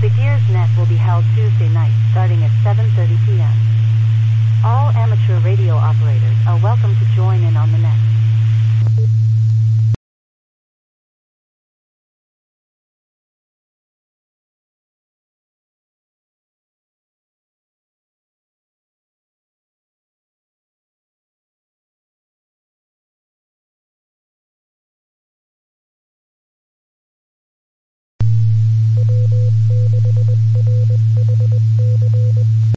Gadir's Net will be held Tuesday night, starting at 7:30 p.m. All amateur radio operators are welcome to join in on the net.